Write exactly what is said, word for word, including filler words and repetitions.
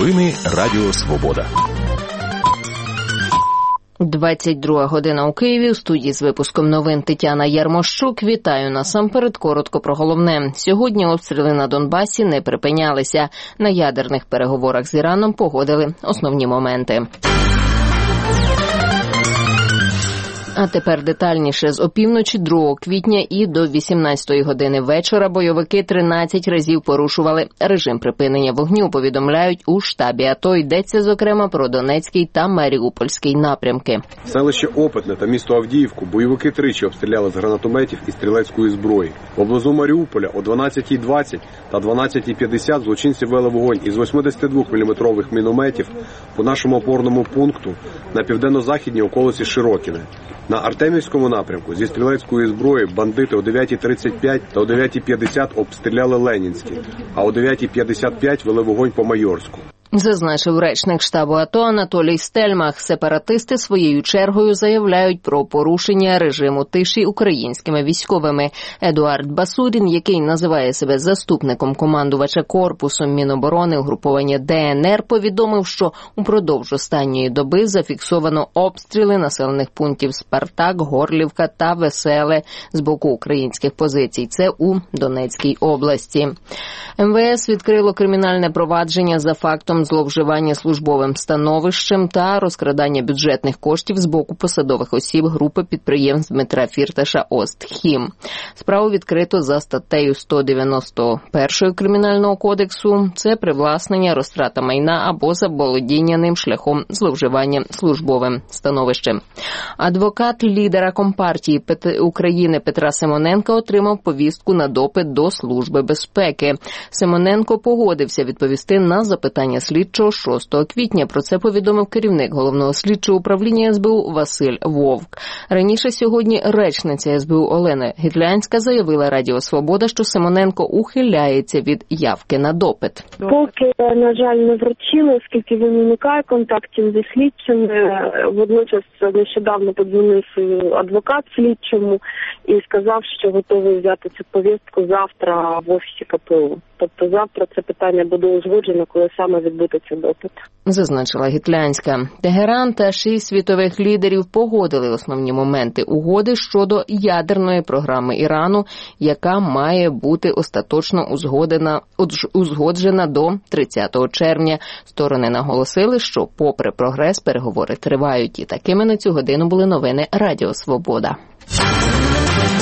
Новини Радіо Свобода. двадцять друга година у Києві. У студії з випуском новин Тетяна Ярмощук. Вітаю насамперед. Коротко про головне. Сьогодні обстріли на Донбасі не припинялися. На ядерних переговорах з Іраном погодили основні моменти. А тепер детальніше. З опівночі другого квітня і до вісімнадцятої години вечора бойовики тринадцять разів порушували режим припинення вогню, повідомляють у штабі АТО. Йдеться, зокрема, про Донецький та Маріупольський напрямки. Селище Опитне та місто Авдіївку бойовики тричі обстріляли з гранатометів і стрілецької зброї. Поблизу Маріуполя о дванадцятій двадцять та дванадцятій п'ятдесят злочинці вели вогонь із вісімдесятидвоміліметрових мінометів по нашому опорному пункту на південно-західній околиці Широкіне. На Артемівському напрямку зі стрілецької зброї бандити о дев'ятій тридцять п'ять та о дев'ятій п'ятдесят обстріляли Ленінський, а о дев'ятій п'ятдесят п'ять вели вогонь по Майорську. Зазначив речник штабу АТО Анатолій Стельмах. Сепаратисти своєю чергою заявляють про порушення режиму тиші українськими військовими. Едуард Басурін, який називає себе заступником командувача корпусом Міноборони угруповання ДНР, повідомив, що упродовж останньої доби зафіксовано обстріли населених пунктів Спартак, Горлівка та Веселе з боку українських позицій. Це у Донецькій області. ем ве ес відкрило кримінальне провадження за фактом зловживання службовим становищем та розкрадання бюджетних коштів з боку посадових осіб групи підприємств Дмитра Фірташа «Остхім». Справу відкрито за статтею сто дев'яносто один Кримінального кодексу. Це привласнення, розтрата майна або заволодіння ним шляхом зловживання службовим становищем. Адвокат лідера Компартії України Петра Симоненка отримав повістку на допит до Служби безпеки. Симоненко погодився відповісти на запитання слідчого шостого квітня. Про це повідомив керівник головного слідчого управління ес бе у Василь Вовк. Раніше сьогодні речниця ес бе у Олена Гітлянська заявила Радіо Свобода, що Симоненко ухиляється від явки на допит. Поки, на жаль, не вручили, оскільки він уникає контактів зі слідчими. Водночас нещодавно подзвонив адвокат слідчому і сказав, що готовий взяти цю повістку завтра в офісі ка пе у. Тобто завтра це питання буде узгоджено, коли саме відбудеться допит. Зазначила Гітлянська. Тегеран та шість світових лідерів погодили основні моменти угоди щодо ядерної програми Ірану, яка має бути остаточно узгоджена, узгоджена до тридцятого червня. Сторони наголосили, що попри прогрес переговори тривають. І такими на цю годину були новини Радіо Свобода.